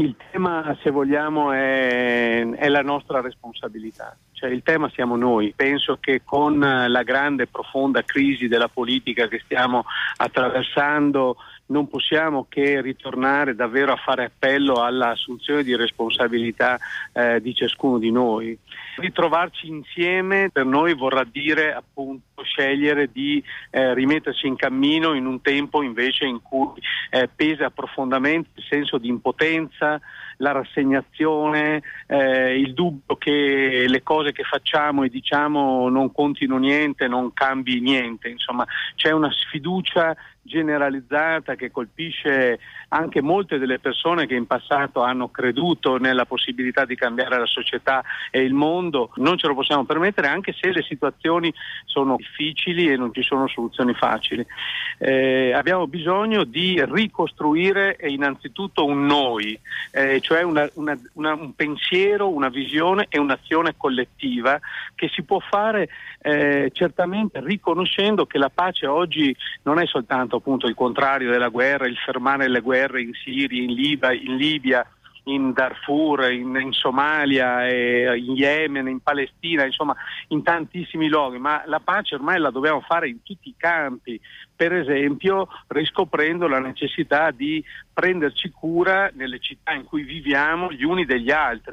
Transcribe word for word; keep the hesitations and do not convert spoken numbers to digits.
il tema, se vogliamo, è, è la nostra responsabilità. Cioè, il tema siamo noi. Penso che con la grande profonda crisi della politica che stiamo attraversando non possiamo che ritornare davvero a fare appello all'assunzione di responsabilità eh, di ciascuno di noi. Ritrovarci insieme per noi vorrà dire appunto scegliere di eh, rimetterci in cammino in un tempo invece in cui eh, pesa profondamente il senso di impotenza, la rassegnazione, eh, il dubbio che le cose che facciamo e diciamo non contino niente, non cambi niente. Insomma, c'è una sfiducia generalizzata che colpisce anche molte delle persone che in passato hanno creduto nella possibilità di cambiare la società e il mondo. Non ce lo possiamo permettere, anche se le situazioni sono difficili e non ci sono soluzioni facili. Eh, abbiamo bisogno di ricostruire innanzitutto un noi, eh, cioè una, una, una, un pensiero, una visione e un'azione collettiva che si può fare eh, certamente riconoscendo che la pace oggi non è soltanto appunto il contrario della guerra, il fermare le guerre in Siria, in Libia, in, Libia, in Darfur, in, in Somalia, eh, in Yemen, in Palestina, insomma in tantissimi luoghi, ma la pace ormai la dobbiamo fare in tutti i campi, per esempio riscoprendo la necessità di prenderci cura nelle città in cui viviamo gli uni degli altri.